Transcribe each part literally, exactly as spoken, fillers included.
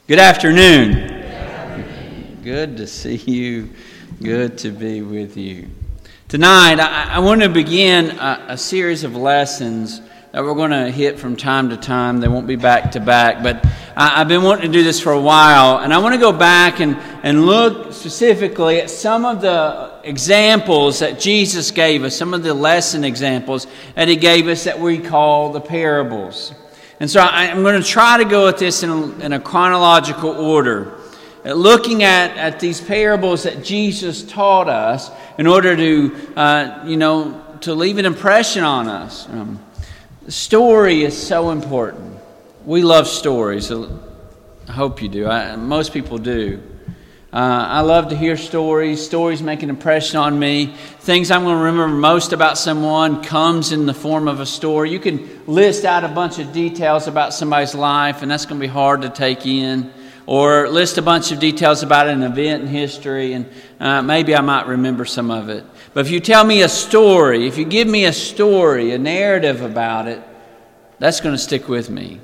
Good afternoon. Good afternoon. Good to see you. Good to be with you. Tonight, I, I want to begin a, a series of lessons that we're going to hit from time to time. They won't be back to back, but I, I've been wanting to do this for a while, and I want to go back and, and look specifically at some of the examples that Jesus gave us, some of the lesson examples that He gave us that we call the parables. And so I, I'm going to try to go at this in a, in a chronological order, looking at, at these parables that Jesus taught us in order to, uh, you know, to leave an impression on us. Um, the story is so important. We love stories. I hope you do. I, most people do. Uh, I love to hear stories. Stories make an impression on me. Things I'm going to remember most about someone comes in the form of a story. You can list out a bunch of details about somebody's life, and that's going to be hard to take in. Or list a bunch of details about an event in history, and uh, maybe I might remember some of it. But if you tell me a story, if you give me a story, a narrative about it, that's going to stick with me.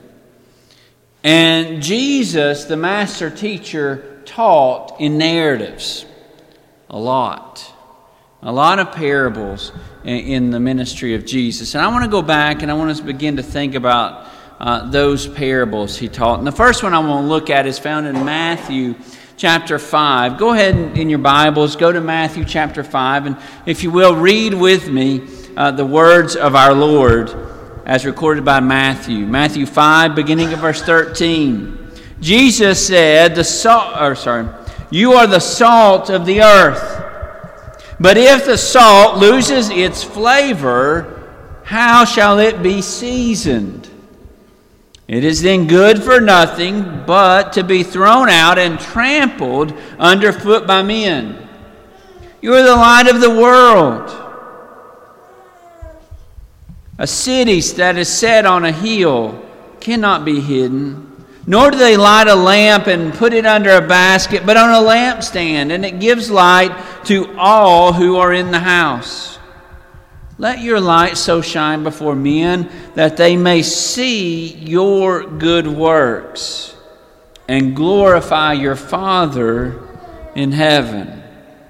And Jesus, the master teacher, taught in narratives a lot. A lot of parables in, in the ministry of Jesus. And I want to go back and I want us to begin to think about uh, those parables He taught. And the first one I want to look at is found in Matthew chapter five. Go ahead and, in your Bibles, go to Matthew chapter five. And if you will, read with me uh, the words of our Lord as recorded by Matthew. Matthew five, beginning of verse thirteen. Jesus said, "The salt, or sorry, you are the salt of the earth. But if the salt loses its flavor, how shall it be seasoned? It is then good for nothing but to be thrown out and trampled underfoot by men. You are the light of the world. A city that is set on a hill cannot be hidden. Nor do they light a lamp and put it under a basket, but on a lampstand, and it gives light to all who are in the house. Let your light so shine before men that they may see your good works and glorify your Father in heaven."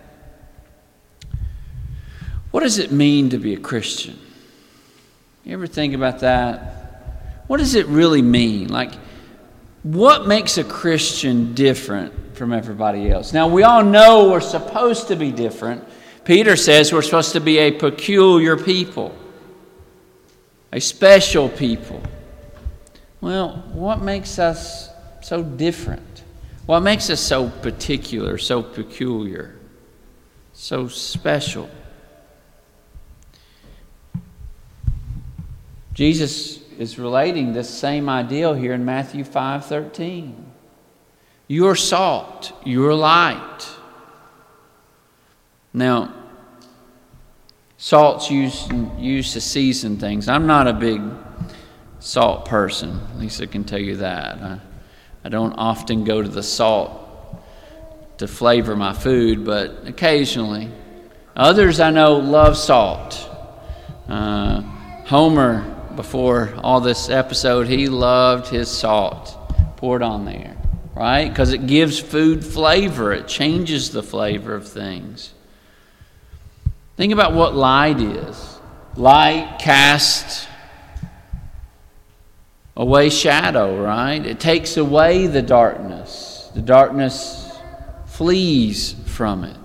What does it mean to be a Christian? You ever think about that? What does it really mean? Like, what makes a Christian different from everybody else? Now, we all know we're supposed to be different. Peter says we're supposed to be a peculiar people, a special people. Well, what makes us so different? What makes us so particular, so peculiar, so special? Jesus is relating this same ideal here in Matthew five thirteen. You're salt, you're light. Now, salt's used, used to season things. I'm not a big salt person. Lisa can tell you that. I, I don't often go to the salt to flavor my food, but occasionally. Others I know love salt. Uh, Homer, before all this episode, he loved his salt poured on there, right? Because it gives food flavor. It changes the flavor of things. Think about what light is. Light casts away shadow, right? It takes away the darkness. The darkness flees from it.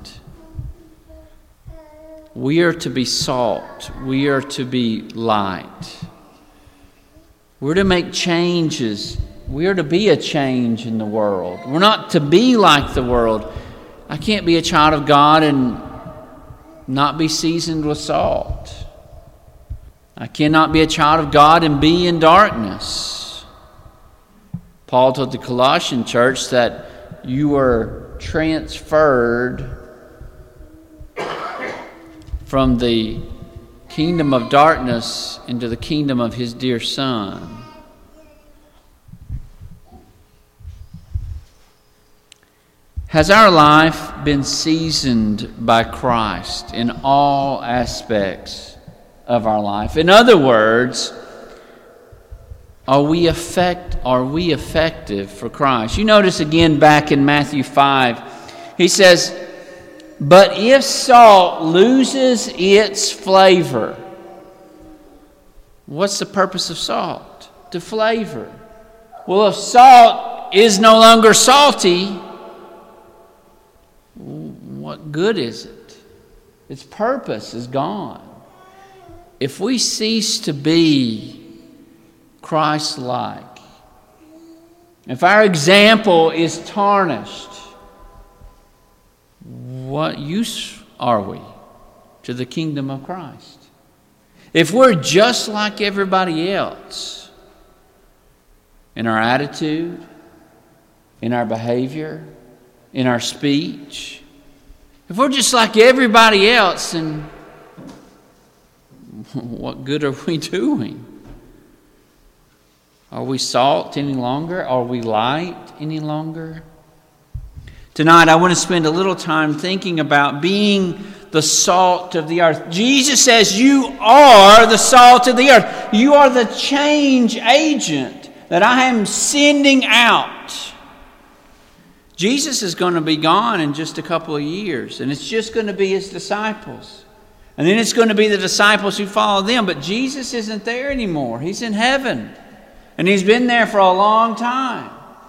We are to be salt. We are to be light. We're to make changes. We are to be a change in the world. We're not to be like the world. I can't be a child of God and not be seasoned with salt. I cannot be a child of God and be in darkness. Paul told the Colossian church that you were transferred from the kingdom of darkness into the kingdom of His dear Son. Has our life been seasoned by Christ in all aspects of our life? In other words, Are we effect, are we effective for Christ? You notice again back in Matthew five, he says, but if salt loses its flavor, what's the purpose of salt? To flavor. Well, if salt is no longer salty, what good is it? Its purpose is gone. If we cease to be Christ-like, if our example is tarnished, what use are we to the kingdom of Christ? If we're just like everybody else in our attitude, in our behavior, in our speech, if we're just like everybody else, then what good are we doing? Are we salt any longer? Are we light any longer? Tonight, I want to spend a little time thinking about being the salt of the earth. Jesus says you are the salt of the earth. You are the change agent that I am sending out. Jesus is going to be gone in just a couple of years, and it's just going to be his disciples. And then it's going to be the disciples who follow them. But Jesus isn't there anymore. He's in heaven. And he's been there for a long time.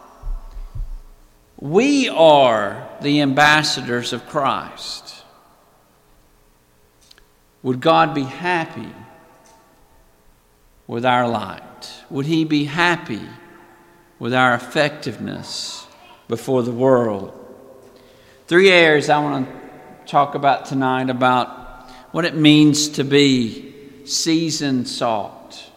We are the ambassadors of Christ. Would God be happy with our light? Would he be happy with our effectiveness before the world? Three areas I want to talk about tonight about what it means to be seasoned salt.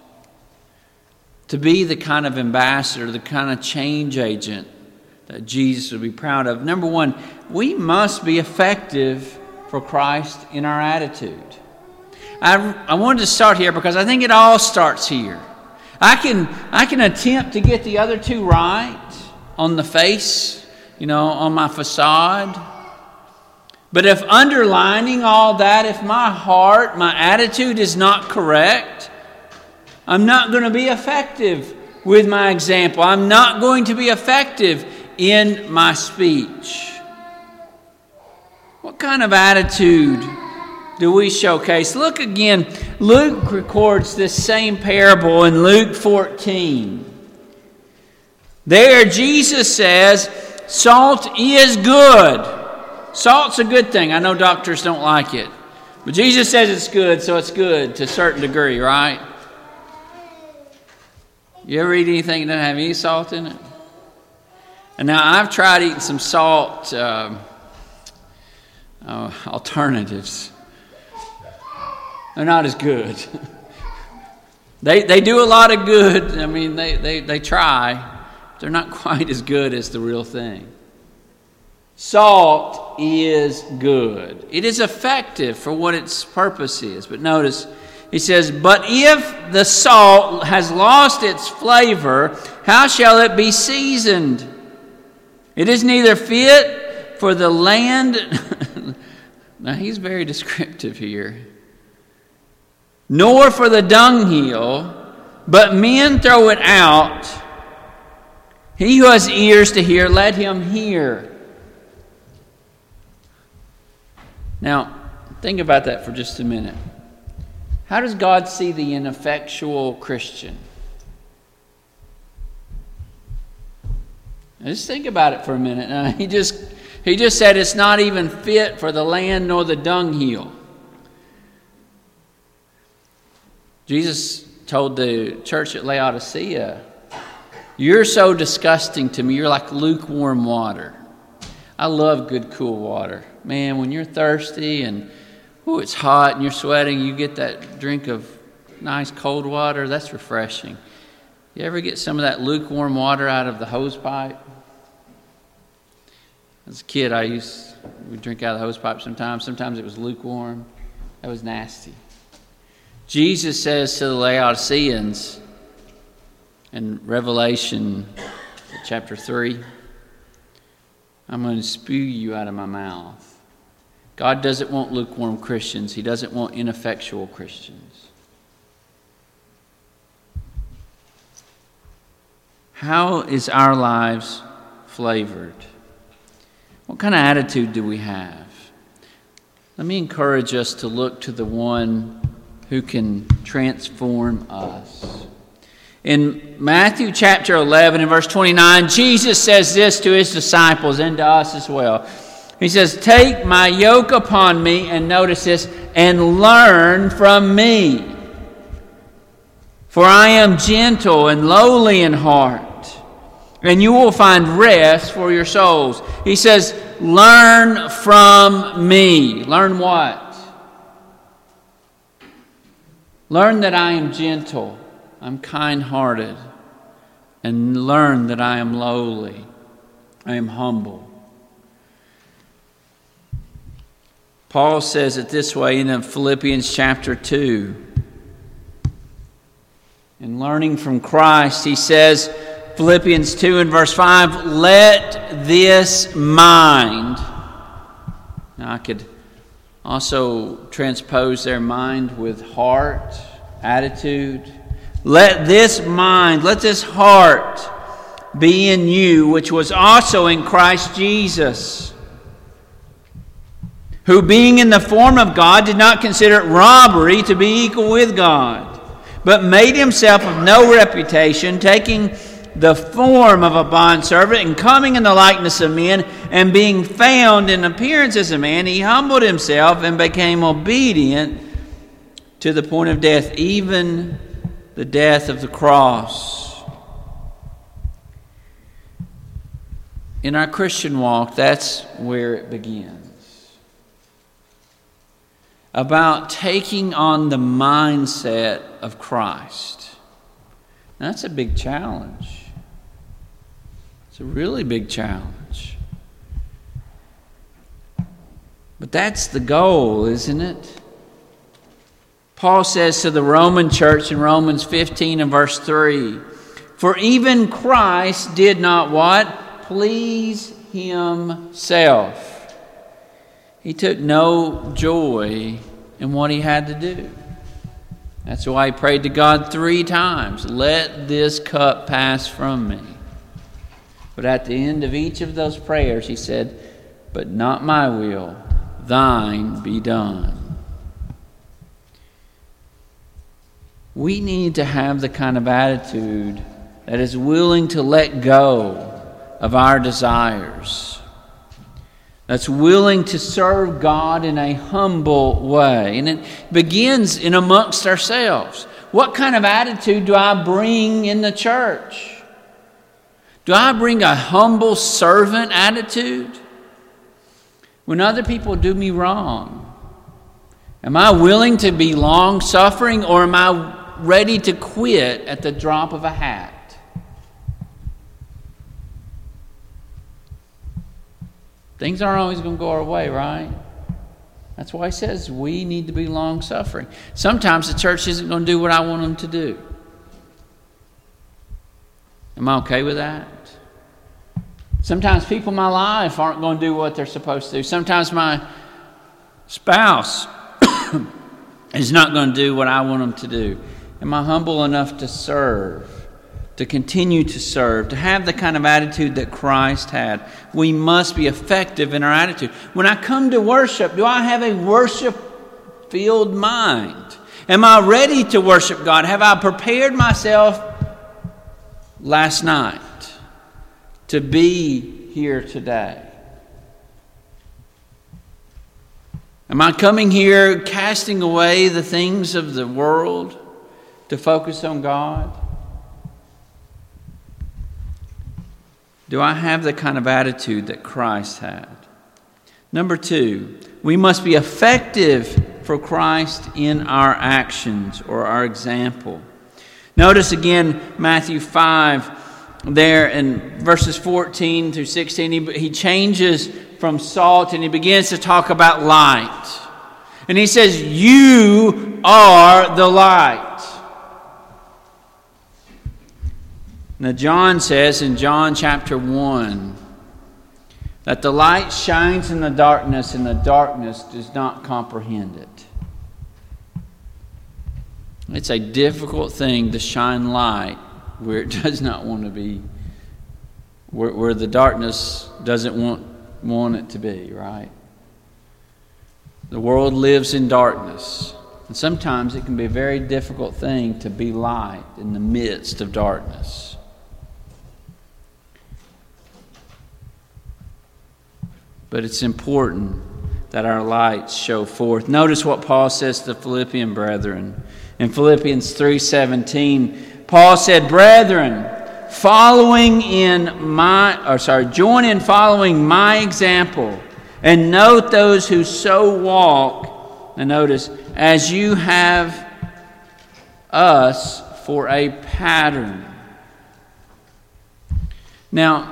To be the kind of ambassador, the kind of change agent that Jesus would be proud of. Number one, we must be effective for Christ in our attitude. I, I wanted to start here because I think it all starts here. I can, I can attempt to get the other two right on the face, you know, on my facade. But if underlining all that, if my heart, my attitude is not correct, I'm not going to be effective with my example. I'm not going to be effective in my speech. What kind of attitude do we showcase? Look again. Luke records this same parable in Luke fourteen. There Jesus says, salt is good. Salt's a good thing. I know doctors don't like it. But Jesus says it's good, so it's good to a certain degree, right? You ever eat anything that doesn't have any salt in it? And now I've tried eating some salt uh, uh, alternatives. They're not as good. they they do a lot of good. I mean, they, they, they try. They're not quite as good as the real thing. Salt is good. It is effective for what its purpose is. But notice, he says, but if the salt has lost its flavor, how shall it be seasoned? It is neither fit for the land. Now he's very descriptive here. Nor for the dunghill, but men throw it out. He who has ears to hear, let him hear. Now, think about that for just a minute. How does God see the ineffectual Christian? Now just think about it for a minute. Now, he just he just said it's not even fit for the land nor the dunghill. Jesus told the church at Laodicea, you're so disgusting to me. You're like lukewarm water. I love good, cool water. Man, when you're thirsty and ooh, it's hot and you're sweating, you get that drink of nice cold water. That's refreshing. You ever get some of that lukewarm water out of the hose pipe? As a kid, I used we drink out of the hose pipe sometimes. Sometimes it was lukewarm. That was nasty. Jesus says to the Laodiceans in Revelation chapter three, I'm going to spew you out of my mouth. God doesn't want lukewarm Christians. He doesn't want ineffectual Christians. How is our lives flavored? What kind of attitude do we have? Let me encourage us to look to the one who can transform us. In Matthew chapter eleven and verse twenty-nine, Jesus says this to his disciples and to us as well. He says, "Take my yoke upon me," and notice this, "and learn from me. For I am gentle and lowly in heart, and you will find rest for your souls." He says, learn from me. Learn what? Learn that I am gentle, I'm kind-hearted, and learn that I am lowly, I am humble. Paul says it this way in Philippians chapter two. In learning from Christ, he says, Philippians two and verse five, "Let this mind." Now I could also transpose their mind with heart, attitude. "Let this mind, let this heart be in you, which was also in Christ Jesus, who being in the form of God did not consider it robbery to be equal with God, but made himself of no reputation, taking the form of a bondservant, and coming in the likeness of men, and being found in appearance as a man, he humbled himself and became obedient to the point of death, even the death of the cross." In our Christian walk, that's where it begins. About taking on the mindset of Christ. Now, that's a big challenge. It's a really big challenge. But that's the goal, isn't it? Paul says to the Roman church in Romans fifteen and verse three, "For even Christ did not" what? "Please himself. He took no joy in what he had to do." That's why he prayed to God three times, "Let this cup pass from me." But at the end of each of those prayers, he said, "But not my will, thine be done." We need to have the kind of attitude that is willing to let go of our desires, that's willing to serve God in a humble way. And it begins in amongst ourselves. What kind of attitude do I bring in the church? Do I bring a humble servant attitude? When other people do me wrong, am I willing to be long-suffering, or am I ready to quit at the drop of a hat? Things aren't always going to go our way, right? That's why he says we need to be long-suffering. Sometimes the church isn't going to do what I want them to do. Am I okay with that? Sometimes people in my life aren't going to do what they're supposed to do. Sometimes my spouse is not going to do what I want them to do. Am I humble enough to serve, to continue to serve, to have the kind of attitude that Christ had? We must be effective in our attitude. When I come to worship, do I have a worship-filled mind? Am I ready to worship God? Have I prepared myself last night to be here today? Am I coming here casting away the things of the world to focus on God? Do I have the kind of attitude that Christ had? Number two, we must be effective for Christ in our actions or our example. Notice again Matthew five there in verses fourteen through sixteen. He, he changes from salt and he begins to talk about light. And he says, "You are the light." Now John says in John chapter one that the light shines in the darkness and the darkness does not comprehend it. It's a difficult thing to shine light where it does not want to be, where, where the darkness doesn't want, want it to be, right? The world lives in darkness. And sometimes it can be a very difficult thing to be light in the midst of darkness. But it's important that our lights show forth. Notice what Paul says to the Philippian brethren. In Philippians three seventeen, Paul said, "Brethren, following in my, or sorry, join in following my example, and note those who so walk," and notice, "as you have us for a pattern." Now,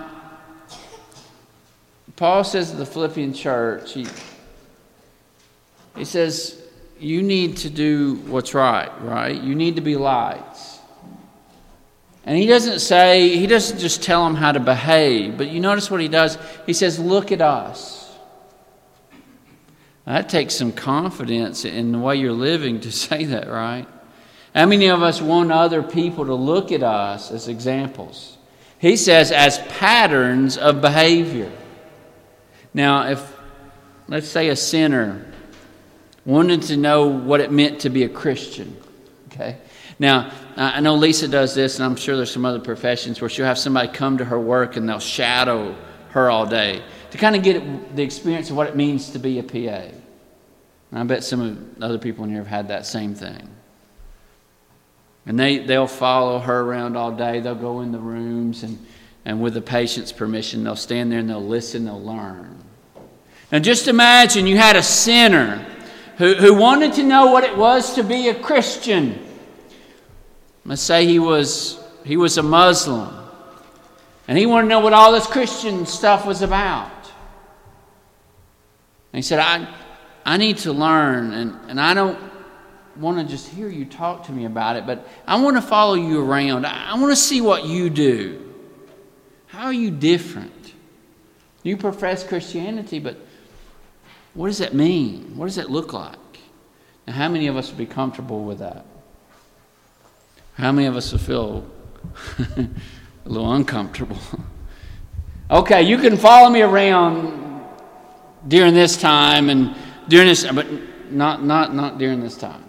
Paul says to the Philippian church, he, he says, you need to do what's right, right? You need to be lights. And he doesn't say, he doesn't just tell them how to behave, but you notice what he does? He says, look at us. Now, that takes some confidence in the way you're living to say that, right? How many of us want other people to look at us as examples? He says, as patterns of behavior. Now, if, let's say, a sinner wanted to know what it meant to be a Christian, okay? Now, I know Lisa does this, and I'm sure there's some other professions where she'll have somebody come to her work and they'll shadow her all day to kind of get the experience of what it means to be a P A. And I bet some of the other people in here have had that same thing. And they, they'll follow her around all day. They'll go in the rooms, and, and with the patient's permission, they'll stand there and they'll listen, they'll learn. Now just imagine you had a sinner who, who wanted to know what it was to be a Christian. Let's say he was, he was a Muslim, and he wanted to know what all this Christian stuff was about. And he said, I, I need to learn, and, and I don't want to just hear you talk to me about it, but I want to follow you around. I, I want to see what you do. How are you different? You profess Christianity, but what does that mean? What does that look like? Now, how many of us would be comfortable with that? How many of us would feel a little uncomfortable? Okay, you can follow me around during this time and during this, but not not not during this time.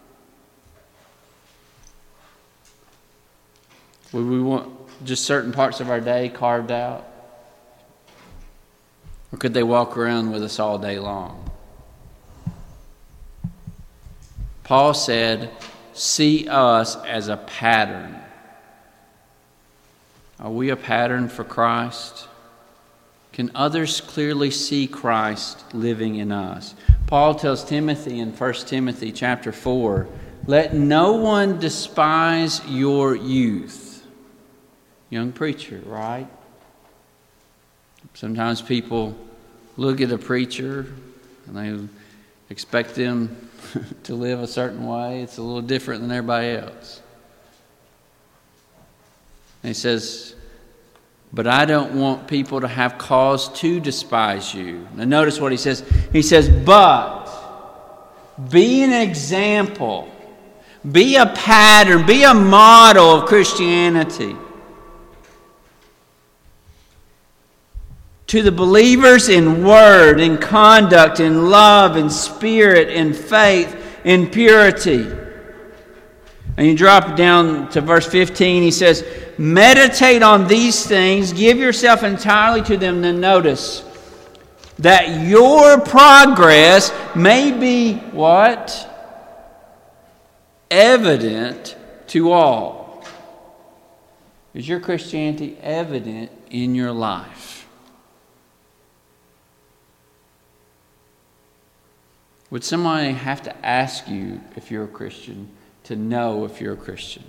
Would we want just certain parts of our day carved out? Or could they walk around with us all day long? Paul said, see us as a pattern. Are we a pattern for Christ? Can others clearly see Christ living in us? Paul tells Timothy in First Timothy chapter four, let no one despise your youth. Young preacher, right? Sometimes people look at a preacher and they expect them to live a certain way. It's a little different than everybody else. And he says, but I don't want people to have cause to despise you. Now notice what he says. He says, but be an example. Be a pattern. Be a model of Christianity. To the believers in word, in conduct, in love, in spirit, in faith, in purity. And you drop down to verse fifteen, he says, meditate on these things, give yourself entirely to them. Then notice that your progress may be what? Evident to all. Is your Christianity evident in your life? Would somebody have to ask you if you're a Christian to know if you're a Christian?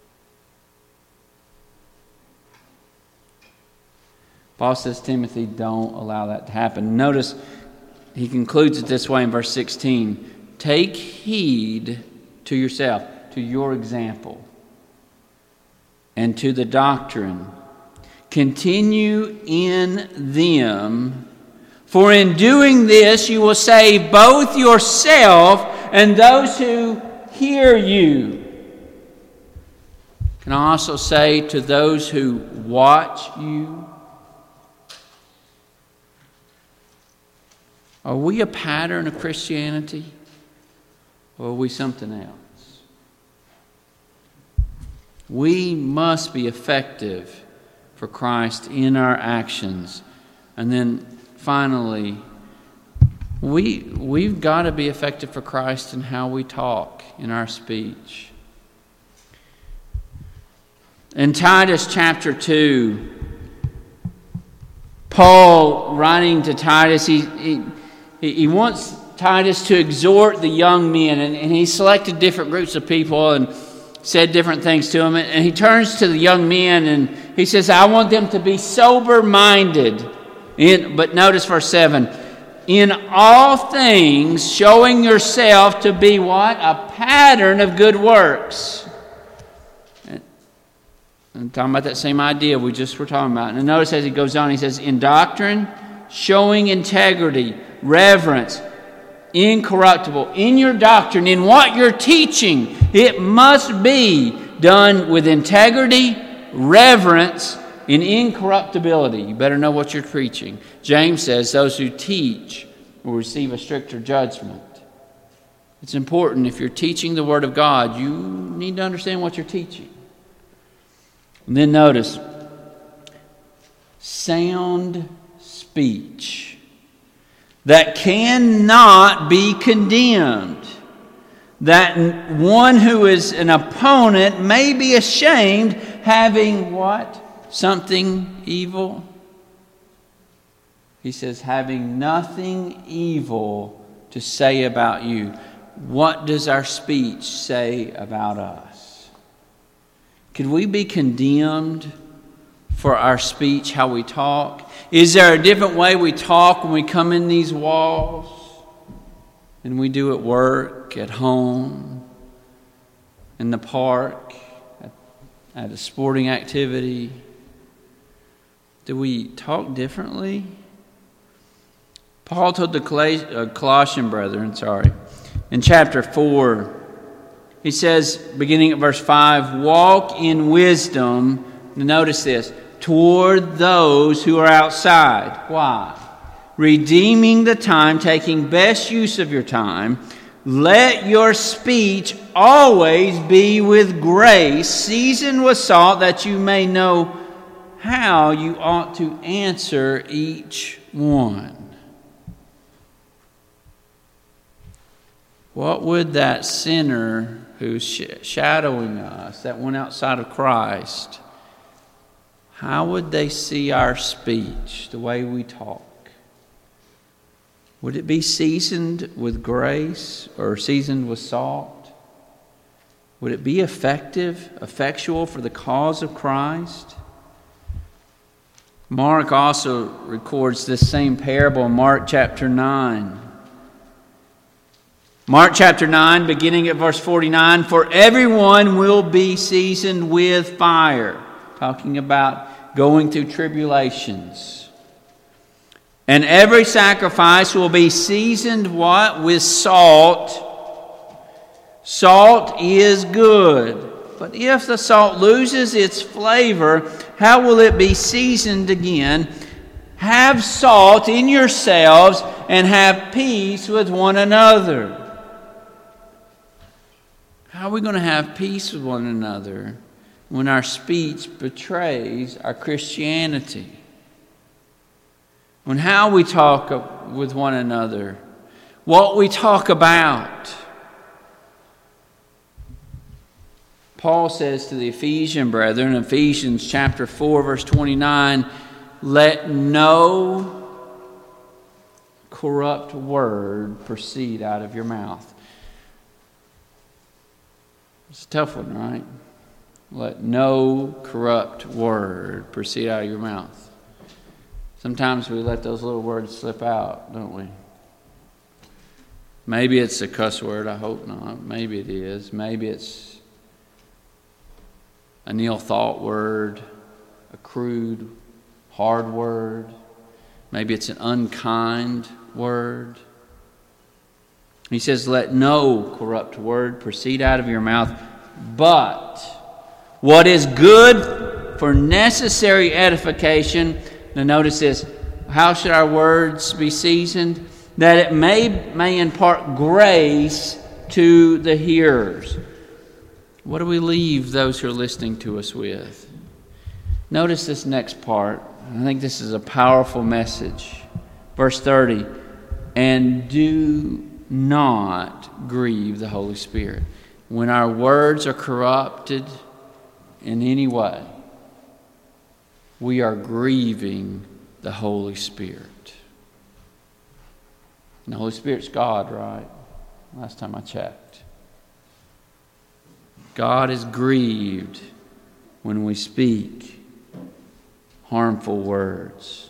Paul says, Timothy, don't allow that to happen. Notice he concludes it this way in verse sixteen. Take heed to yourself, to your example, and to the doctrine. Continue in them. For in doing this, you will save both yourself and those who hear you. Can I also say to those who watch you, are we a pattern of Christianity, or are we something else? We must be effective for Christ in our actions. And then finally, we, we've got to be effective for Christ in how we talk, in our speech. In Titus chapter two, Paul, writing to Titus, he, he, he wants Titus to exhort the young men, and, and he selected different groups of people and said different things to them. And he turns to the young men and he says, I want them to be sober-minded. In, but notice verse seven. In all things, showing yourself to be what? A pattern of good works. I'm talking about that same idea we just were talking about. And notice as he goes on, he says, in doctrine, showing integrity, reverence, incorruptible. In your doctrine, in what you're teaching, it must be done with integrity, reverence, and incorruptibility. You better know what you're preaching. James says those who teach will receive a stricter judgment. It's important, if you're teaching the Word of God, you need to understand what you're teaching. And then notice, sound speech that cannot be condemned, that one who is an opponent may be ashamed, having what? Something evil. He says, having nothing evil to say about you. What does our speech say about us? Could we be condemned for our speech, how we talk? Is there a different way we talk when we come in these walls than we do at work, at home, in the park, at, at a sporting activity? Do we talk differently? Paul told the Colossian brethren, sorry, in chapter four, he says, beginning at verse five, walk in wisdom, notice this, toward those who are outside. Why? Redeeming the time, taking best use of your time. Let your speech always be with grace, seasoned with salt, that you may know how you ought to answer each one. What would that sinner who's shadowing us, that one outside of Christ, how would they see our speech, the way we talk? Would it be seasoned with grace or seasoned with salt? Would it be effective, effectual for the cause of Christ? Mark also records this same parable in Mark chapter nine. Mark chapter nine, beginning at verse forty-nine, for everyone will be seasoned with fire. Talking about going through tribulations. And every sacrifice will be seasoned what? With salt. Salt is good. But if the salt loses its flavor, how will it be seasoned again? Have salt in yourselves and have peace with one another. How are we going to have peace with one another when our speech betrays our Christianity? When how we talk with one another, what we talk about. Paul says to the Ephesian brethren in Ephesians chapter four, verse twenty-nine, let no corrupt word proceed out of your mouth. It's a tough one, right? Let no corrupt word proceed out of your mouth. Sometimes we let those little words slip out, don't we? Maybe it's a cuss word, I hope not. Maybe it is. Maybe it's a nil thought word, a crude, hard word. Maybe it's an unkind word. He says, let no corrupt word proceed out of your mouth, but what is good for necessary edification. Now notice this. How should our words be seasoned? That it may, may impart grace to the hearers. What do we leave those who are listening to us with? Notice this next part. I think this is a powerful message. Verse thirty. And do not grieve the Holy Spirit. When our words are corrupted in any way, we are grieving the Holy Spirit. And the Holy Spirit's God, right? Last time I checked. God is grieved when we speak harmful words.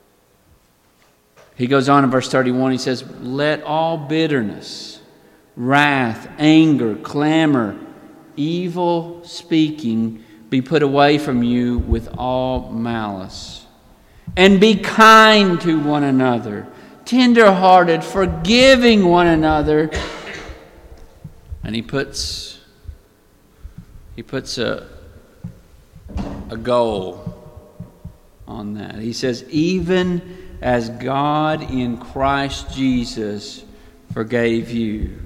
He goes on in verse thirty-one, he says, let all bitterness, wrath, anger, clamor, evil speaking be put away from you with all malice. And be kind to one another, tender-hearted, forgiving one another. And he puts he puts a, a goal on that. He says, even as God in Christ Jesus forgave you.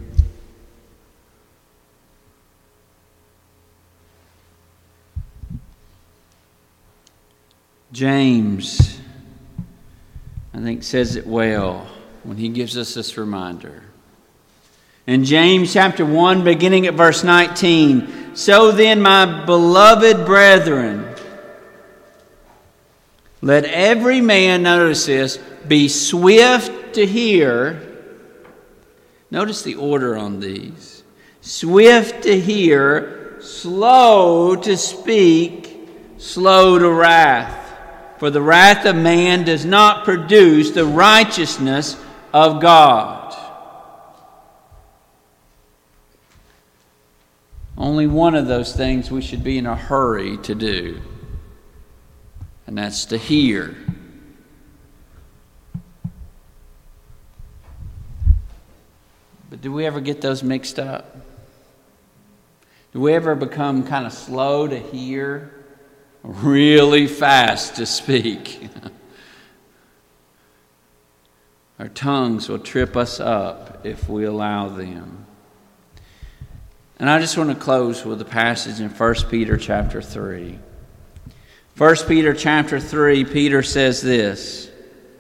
James, I think, says it well when he gives us this reminder. In James chapter one, beginning at verse nineteen, so then, my beloved brethren, let every man, notice this, be swift to hear. Notice the order on these. Swift to hear, slow to speak, slow to wrath. For the wrath of man does not produce the righteousness of God. Only one of those things we should be in a hurry to do. And that's to hear. But do we ever get those mixed up? Do we ever become kind of slow to hear, really fast to speak? Our tongues will trip us up if we allow them. And I just want to close with a passage in First Peter chapter three. First Peter chapter three, Peter says this.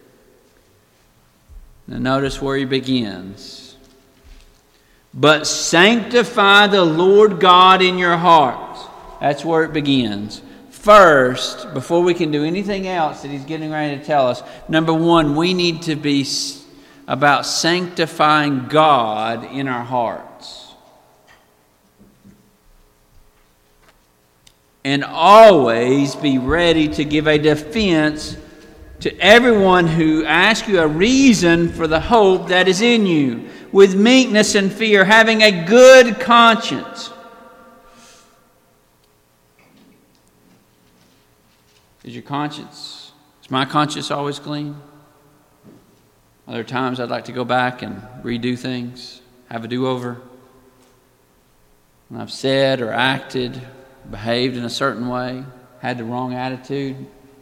Now notice where he begins. But sanctify the Lord God in your hearts. That's where it begins. First, before we can do anything else that he's getting ready to tell us, number one, we need to be about sanctifying God in our hearts. And always be ready to give a defense to everyone who asks you a reason for the hope that is in you, with meekness and fear, having a good conscience. Is your conscience, is my conscience always clean? Are there times I'd like to go back and redo things, have a do-over? When I've said or acted, behaved in a certain way, had the wrong attitude.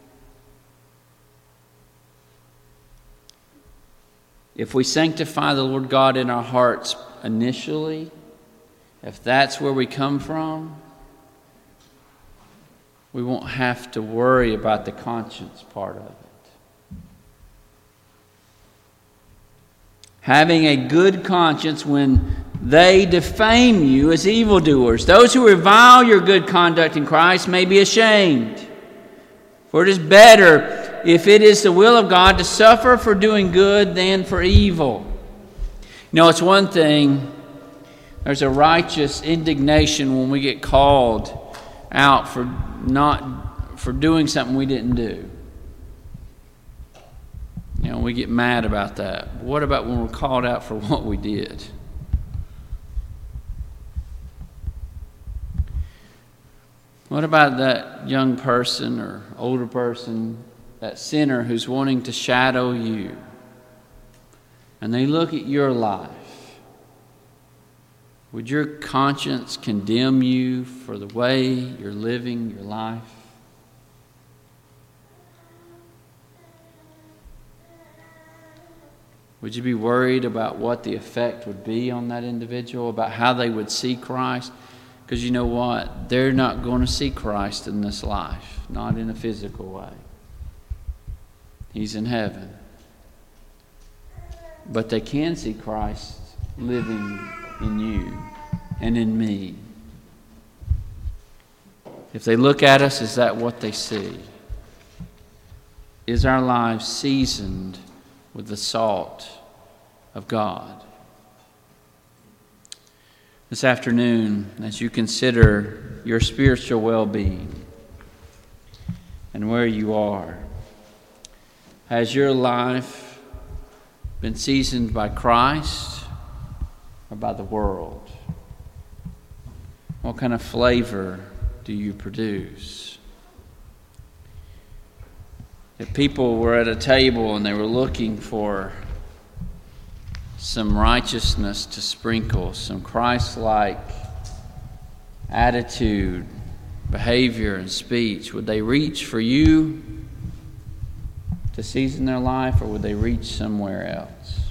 If we sanctify the Lord God in our hearts initially, if that's where we come from, we won't have to worry about the conscience part of it. Having a good conscience when they defame you as evildoers. Those who revile your good conduct in Christ may be ashamed. For it is better, if it is the will of God, to suffer for doing good than for evil. You know, it's one thing, there's a righteous indignation when we get called out for not for doing something we didn't do. You know, we get mad about that. What about when we're called out for what we did? What about that young person or older person, that sinner who's wanting to shadow you? And they look at your life Would your conscience condemn you for the way you're living your life? Would you be worried about what the effect would be on that individual, about how they would see Christ? Because you know what? They're not going to see Christ in this life, not in a physical way. He's in heaven. But they can see Christ living in you and in me. If they look at us, is that what they see? Is our lives seasoned with the salt of God? This afternoon, as you consider your spiritual well-being and where you are, has your life been seasoned by Christ or by the world? What kind of flavor do you produce? If people were at a table and they were looking for some righteousness to sprinkle, some Christ-like attitude, behavior, and speech, would they reach for you to season their life, or would they reach somewhere else?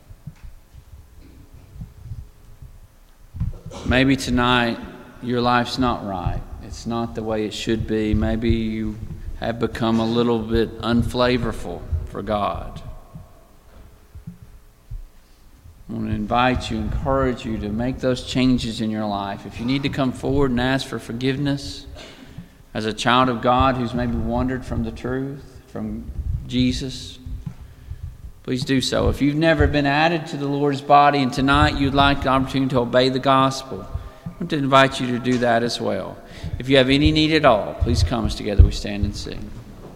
Maybe tonight your life's not right. It's not the way it should be. Maybe you have become a little bit unflavorful for God. I want to invite you, encourage you to make those changes in your life. If you need to come forward and ask for forgiveness as a child of God who's maybe wandered from the truth, from Jesus, please do so. If you've never been added to the Lord's body and tonight you'd like the opportunity to obey the gospel, I want to invite you to do that as well. If you have any need at all, please come as together we stand and sing.